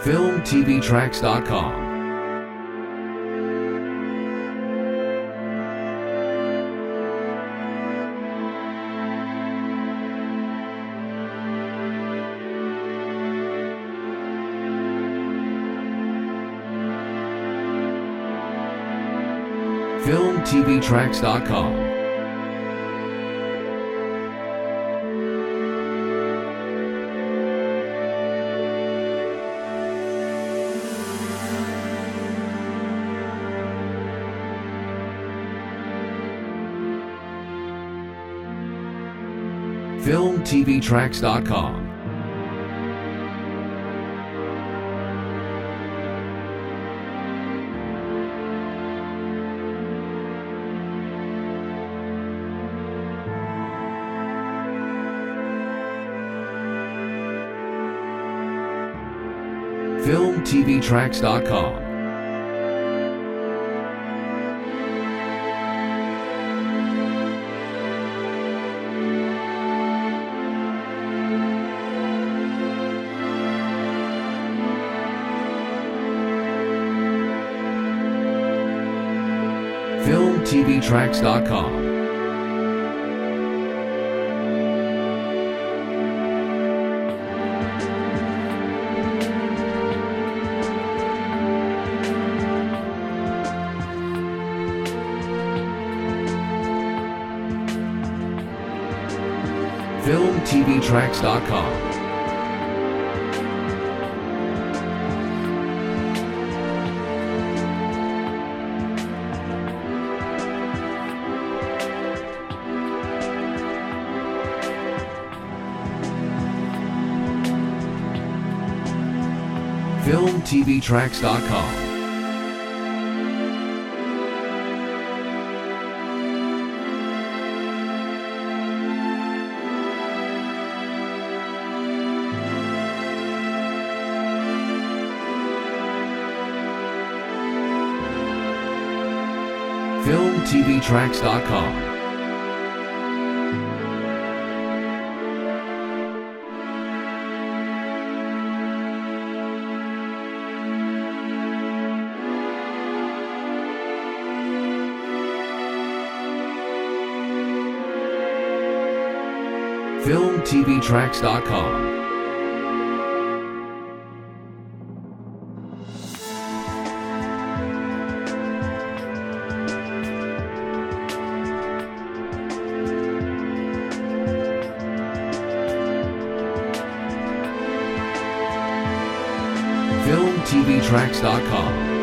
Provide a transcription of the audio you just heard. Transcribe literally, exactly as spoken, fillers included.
film t v tracks dot com. film t v tracks dot com. film t v tracks dot com. film t v tracks dot com. film t v tracks dot com. film t v tracks dot com. film t v tracks dot com. film t v tracks dot com. film t v tracks dot com. film t v tracks dot com.